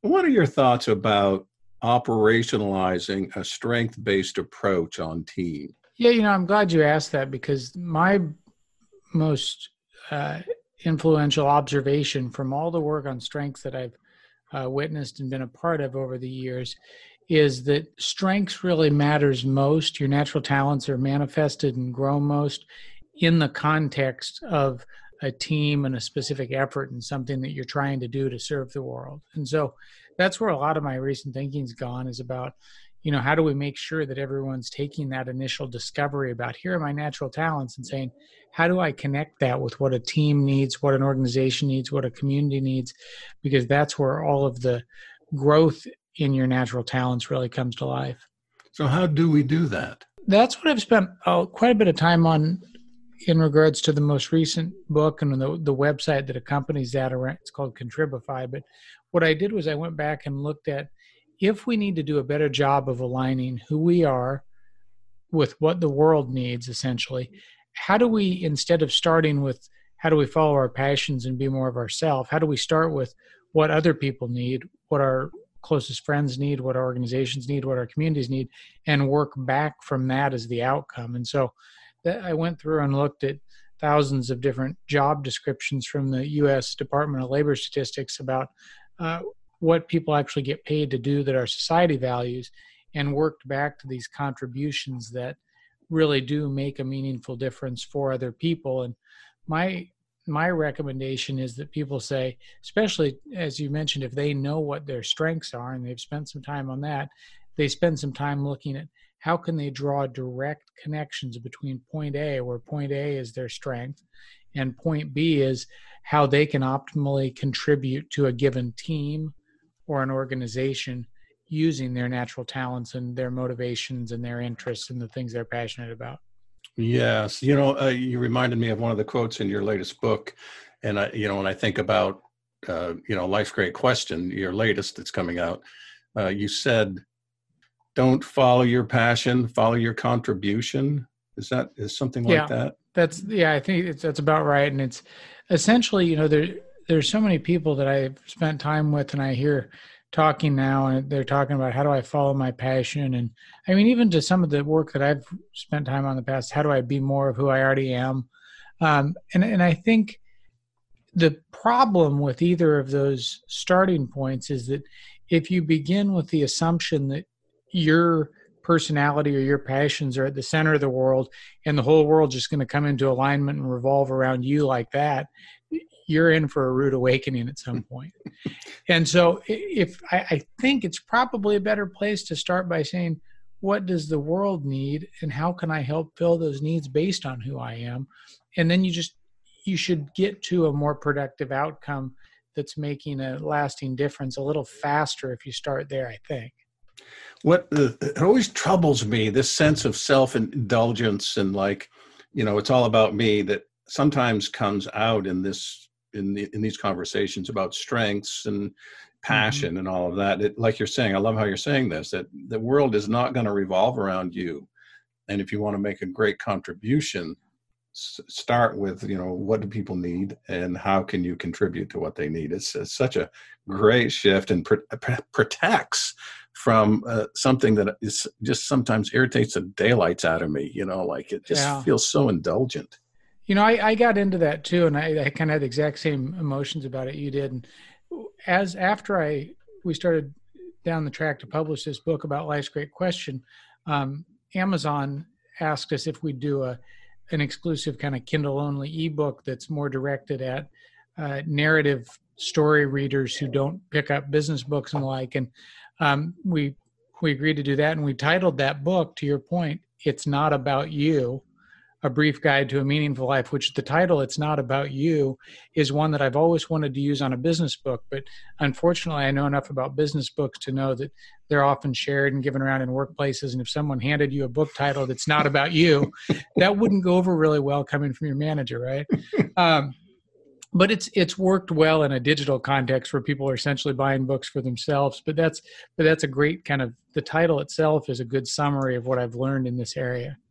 What are your thoughts about operationalizing a strength-based approach on team? Yeah, I'm glad you asked that because my most uh, influential observation from all the work on strengths that I've witnessed and been a part of over the years is that strengths really matters most. Your natural talents are manifested and grow most in the context of a team and a specific effort and something that you're trying to do to serve the world. And so that's where a lot of my recent thinking's gone is about, how do we make sure that everyone's taking that initial discovery about here are my natural talents and saying, how do I connect that with what a team needs, what an organization needs, what a community needs? Because that's where all of the growth in your natural talents really comes to life. So how do we do that? That's what I've spent quite a bit of time on in regards to the most recent book and the website that accompanies that. It's called Contribify. But what I did was I went back and looked at if we need to do a better job of aligning who we are with what the world needs, essentially, how do we, instead of starting with how do we follow our passions and be more of ourselves, how do we start with what other people need, what our closest friends need, what our organizations need, what our communities need, and work back from that as the outcome? And so I went through and looked at thousands of different job descriptions from the U.S. Department of Labor Statistics about what people actually get paid to do that our society values, and worked back to these contributions that really do make a meaningful difference for other people. And my recommendation is that people say, especially as you mentioned, if they know what their strengths are and they've spent some time on that, they spend some time looking at how can they draw direct connections between point A, where point A is their strength, and point B is how they can optimally contribute to a given team or an organization using their natural talents and their motivations and their interests and the things they're passionate about. Yes, you reminded me of one of the quotes in your latest book, and when I think about, Life's Great Question, your latest that's coming out, you said, "Don't follow your passion, follow your contribution." Is something like Yeah, that? I think that's about right. And it's essentially, there's so many people that I've spent time with and I hear talking now and they're talking about how do I follow my passion? And I mean, even to some of the work that I've spent time on in the past, how do I be more of who I already am? And I think the problem with either of those starting points is that if you begin with the assumption that your personality or your passions are at the center of the world and the whole world just going to come into alignment and revolve around you like that, you're in for a rude awakening at some point. And so if I think it's probably a better place to start by saying, what does the world need and how can I help fill those needs based on who I am? And then you should get to a more productive outcome that's making a lasting difference a little faster if you start there, I think. It always troubles me, this sense of self-indulgence and it's all about me, that sometimes comes out in these conversations about strengths and Mm-hmm. passion and all of that. Like you're saying, I love how you're saying this, that the world is not going to revolve around you. And if you want to make a great contribution, start with, what do people need and how can you contribute to what they need? It's such a great shift and protects from something that is just sometimes irritates the daylights out of me, it just Yeah. feels so indulgent. I got into that too, and I kind of had the exact same emotions about it you did. And after we started down the track to publish this book about Life's Great Question, Amazon asked us if we'd do an exclusive kind of Kindle only ebook that's more directed at narrative story readers who don't pick up business books and the like. And we agreed to do that, and we titled that book, to your point, "It's Not About You: A Brief Guide to a Meaningful Life," which the title, "It's Not About You," is one that I've always wanted to use on a business book. But unfortunately, I know enough about business books to know that they're often shared and given around in workplaces. And if someone handed you a book title that's not about you, that wouldn't go over really well coming from your manager, right? But it's worked well in a digital context where people are essentially buying books for themselves. But that's a great kind of, the title itself is a good summary of what I've learned in this area.